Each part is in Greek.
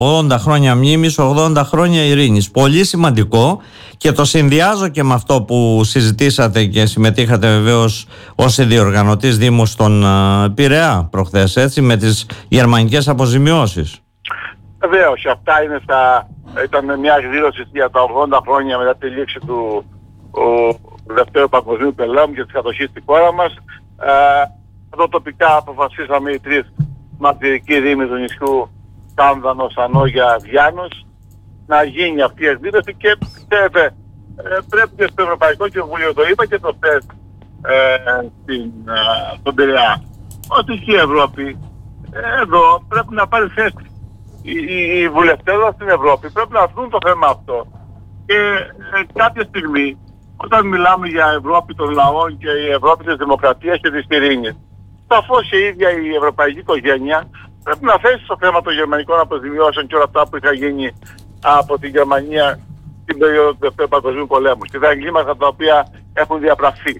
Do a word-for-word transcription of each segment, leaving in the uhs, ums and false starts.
ογδόντα χρόνια μνήμης, ογδόντα χρόνια ειρήνης. Πολύ σημαντικό, και το συνδυάζω και με αυτό που συζητήσατε και συμμετείχατε βεβαίως ως διοργανωτής Δήμου στον Πειραιά προχθές, έτσι, με τις γερμανικές αποζημιώσεις. Βεβαίως, αυτά είναι στα, ήταν μια εκδήλωση για τα ογδόντα χρόνια μετά τη λήξη του ο, Δευτέρου Παγκοσμίου Πολέμου και της κατοχής στη χώρα μας. Ε, εδώ τοπικά αποφασίσαμε οι τρεις μαρτυρικοί δήμοι του νησιού, Κάνδανο, Σανόγια, Βιάνος, να γίνει αυτή η εκδήλωση και πιστεύετε, ε, πρέπει και στο Ευρωπαϊκό Κοινοβούλιο, το είπα και το χθες ε, στην, ε, στον Πειραιά, ότι και η Ευρώπη ε, εδώ πρέπει να πάρει θέση. Οι, οι, οι βουλευτές στην Ευρώπη πρέπει να δουν το θέμα αυτό και ε, κάποια στιγμή, όταν μιλάμε για Ευρώπη των λαών και η Ευρώπη της δημοκρατίας και της ειρήνης, σαφώς και η ίδια η ευρωπαϊκή οικογένεια πρέπει να θέσει στο θέμα των γερμανικών αποζημιώσεων και όλα αυτά που είχα γίνει από την Γερμανία στην περίοδο του Δευτέρου Παγκοσμίου Πολέμου και τα εγκλήματα τα οποία έχουν διαπραχθεί.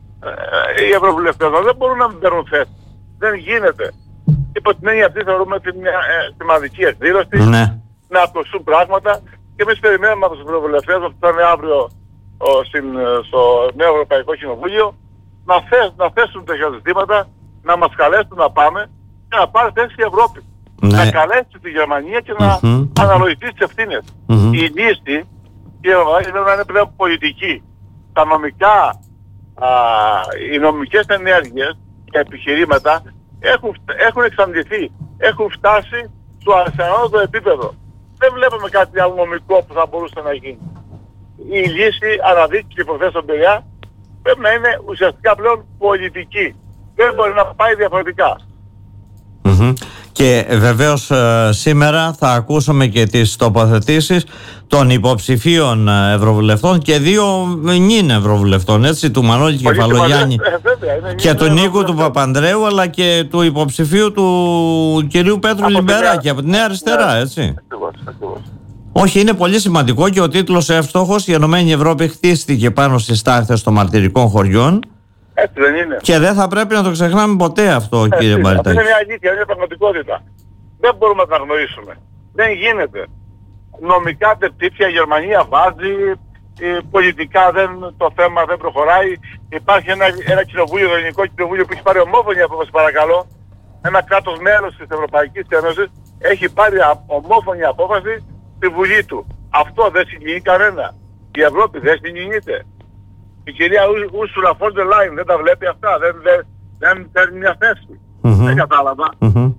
Ε, οι ευρωβουλευτές δεν μπορούν να μην παίρνουν θέση. Δεν γίνεται. Υπό την έννοια αυτή θεωρούμε ότι είναι μια ε, σημαντική εκδήλωση, ναι, να ακουστούν πράγματα και εμείς περιμένουμε από τους ευρωβουλευτές που θα είναι αύριο ο, στην, στο νέο Ευρωπαϊκό Κοινοβούλιο να, θέσ, να θέσουν τέτοια ζητήματα, να μας καλέσουν να πάμε και να πάρει θέση η Ευρώπη. Ναι. Να καλέσει τη Γερμανία και να mm-hmm. αναλογιστεί τις ευθύνες. Mm-hmm. Η λύση η Γερμανία πρέπει να είναι πλέον πολιτική. Τα νομικά, α, οι νομικές ενέργειες και επιχειρήματα έχουν, έχουν εξαντληθεί. Έχουν φτάσει στο ανώτατο επίπεδο. Δεν βλέπουμε κάτι άλλο νομικό που θα μπορούσε να γίνει. Η λύση αναδείχθηκε προχθές στον Πειραιά, πρέπει να είναι ουσιαστικά πλέον πολιτική. Δεν μπορεί να πάει διαφορετικά. Mm-hmm. Και βεβαίως σήμερα θα ακούσουμε και τις τοποθετήσεις των υποψηφίων ευρωβουλευτών και δύο νυν ευρωβουλευτών, έτσι, του Μανώλη Κεφαλογιάννη ε, και του Νίκου του Παπανδρέου, αλλά και του υποψηφίου του κυρίου Πέτρου Λιμπεράκη από τη Νέα Αριστερά, έτσι. Ακριβώς, ακριβώς. Όχι, είναι πολύ σημαντικό και ο τίτλος εύστοχος. Η Ενωμένη Ευρώπη χτίστηκε πάνω στις τάχτες των μαρτυρικών χωριών. Έτσι δεν είναι. Και δεν θα πρέπει να το ξεχνάμε ποτέ αυτό, έτσι, κύριε Μπαριτάκη. Είναι μια αλήθεια, είναι μια πραγματικότητα. Δεν μπορούμε να τα γνωρίσουμε. Δεν γίνεται. Νομικά τεπτύχια η Γερμανία βάζει, πολιτικά δεν, το θέμα δεν προχωράει. Υπάρχει ένα, ένα κοινοβούλιο, το ελληνικό κοινοβούλιο που έχει πάρει ομόφωνη απόφαση, παρακαλώ. Ένα κράτος μέλος της Ευρωπαϊκής Ένωσης έχει πάρει ομόφωνη απόφαση στη Βουλή του. Αυτό δεν συγκινεί κανένα. Η Ευρώπη δεν συγκινείται. Η κυρία Ούρσουλα φον ντερ Λάιεν δεν τα βλέπει αυτά, δεν, δεν, δεν παίρνει μια θέση. Mm-hmm. Δεν κατάλαβα. Mm-hmm.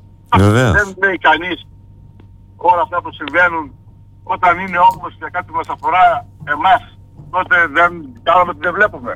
Δεν λέει κανείς όλα αυτά που συμβαίνουν. Όταν είναι όμως για κάτι που μας αφορά εμάς, τότε δεν κάνουμε ότι δεν βλέπουμε.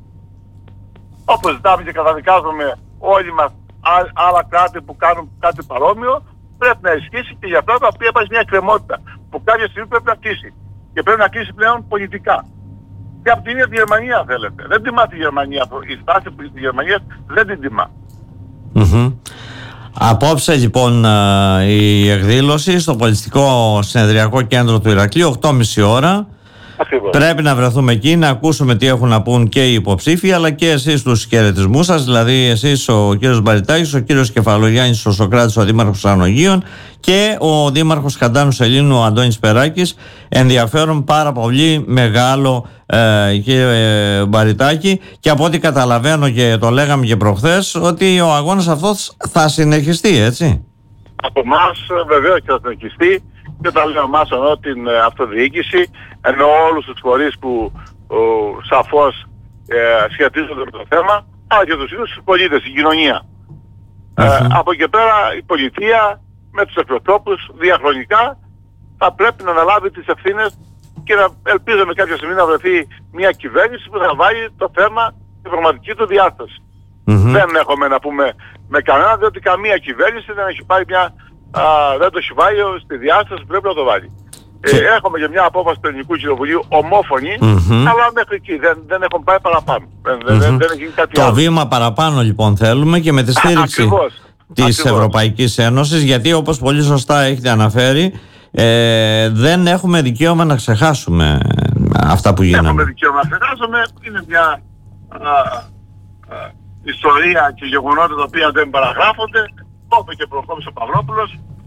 Όπως ζητάμε και καταδικάζουμε όλοι μας άλλα κράτη που κάνουν κάτι παρόμοιο, πρέπει να ισχύσει και για αυτά τα οποία υπάρχει μια εκκρεμότητα που κάποια στιγμή πρέπει να κλείσει. Και πρέπει να κλείσει πλέον πολιτικά. Και από την ίδια τη Γερμανία θέλετε. Δεν τιμά τη Γερμανία. Η στάση της Γερμανίας δεν την τιμά. Mm-hmm. Απόψε λοιπόν η εκδήλωση στο Πολιτιστικό Συνεδριακό Κέντρο του Ηρακλείου, οκτώ και μισή ώρα. Ακριβώς. Πρέπει να βρεθούμε εκεί, να ακούσουμε τι έχουν να πούν και οι υποψήφοι, αλλά και εσείς τους χαιρετισμούς σας, δηλαδή εσείς ο κύριος Μπαριτάκης, ο κύριος Κεφαλογιάννης, ο Σοκράτης, ο Δήμαρχος Ανογείων και ο Δήμαρχος Καντάνου Σελήνου, ο Αντώνης Περάκης. Ενδιαφέρον πάρα πολύ μεγάλο, ε, κύριε Μπαριτάκη, και από ό,τι καταλαβαίνω και το λέγαμε και προχθές, ότι ο αγώνας αυτός θα συνεχιστεί, έτσι. Από εμάς βεβαίως και θα συνεχιστεί. Και όταν λέω εμάς εννοώ την ε, αυτοδιοίκηση, εννοώ όλους τους φορείς που ο, σαφώς ε, σχετίζονται με το θέμα, αλλά και τους ίδιους τους πολίτες, η κοινωνία. Uh-huh. Ε, από εκεί πέρα η πολιτεία με τους εκπροσώπους διαχρονικά θα πρέπει να αναλάβει τις ευθύνες και να ελπίζουμε κάποια στιγμή να βρεθεί μια κυβέρνηση που θα βάλει το θέμα στην πραγματική του διάσταση. Uh-huh. Δεν έχουμε να πούμε με κανένα, διότι καμία κυβέρνηση δεν έχει πάρει μια... Α, δεν το έχει βάλει στη διάσταση που πρέπει να το βάλει. Και... Ε, έχουμε και μια απόφαση του Ελληνικού Κοινοβουλίου ομόφωνη, mm-hmm. αλλά μέχρι εκεί δεν, δεν έχουν πάει παραπάνω. Δεν, mm-hmm. δεν, δεν έχει γίνει κάτι το άλλο. Βήμα παραπάνω λοιπόν θέλουμε και με τη στήριξη της Ακριβώς. Ευρωπαϊκής Ένωσης, γιατί όπως πολύ σωστά έχετε αναφέρει, ε, δεν έχουμε δικαίωμα να ξεχάσουμε αυτά που γίνανε. Δεν έχουμε δικαίωμα να ξεχάσουμε. Είναι μια α, α, ιστορία και γεγονότα τα οποία δεν παραγράφονται. Το είπε και προχώρησε ο Παυρόπουλος.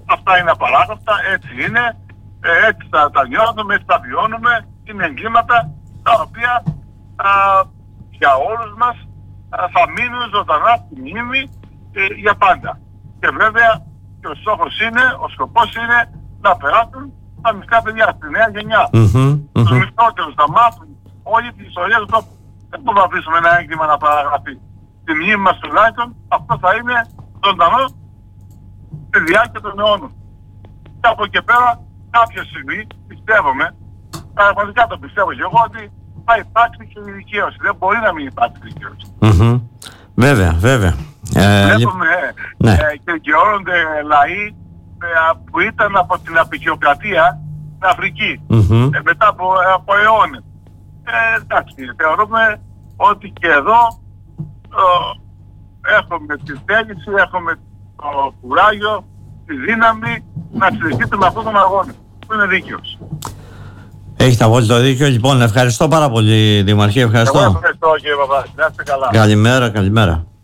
αυτά είναι απαράδεκτα, έτσι είναι, ε, έτσι τα, τα νιώθουμε, έτσι τα βιώνουμε, είναι εγκλήματα τα οποία α, για όλους μας α, θα μείνουν ζωντανά στη μνήμη ε, για πάντα. Και βέβαια και ο στόχος είναι, ο σκοπός είναι να περάσουν τα μικρά παιδιά στη νέα γενιά. Mm-hmm, mm-hmm. Τους μικρότερους να μάθουν όλη την ιστορία του τόπου. Δεν μπορούμε να αφήσουμε ένα έγκλημα να παραγραφεί. Στη μνήμη μας τουλάχιστον αυτό θα είναι ζωντανό στη διάρκεια των αιώνων. Και από εκεί πέρα κάποια στιγμή πιστεύουμε, πραγματικά το πιστεύω και εγώ, ότι θα υπάρξει και η δικαίωση. Δεν μπορεί να μην υπάρξει δικαίωση. Mm-hmm. Βέβαια, βέβαια. Βλέπουμε ε, ναι. ε, και γεώρονται λαοί ε, που ήταν από την απεικιοκρατία στην Αφρική, mm-hmm. ε, μετά από, ε, από αιώνες. Ε, εντάξει, θεωρούμε ότι και εδώ ε, έχουμε τη θέληση, έχουμε το κουράγιο, τη δύναμη να συνεχίσουμε με αυτόν τον αγώνα που είναι δίκαιος. Έχετε απόλυτο δίκιο. Λοιπόν, ευχαριστώ πάρα πολύ, Δημαρχέ. Ευχαριστώ. Εγώ ευχαριστώ, κύριε Παπά. Να είστε καλά. Καλημέρα, καλημέρα.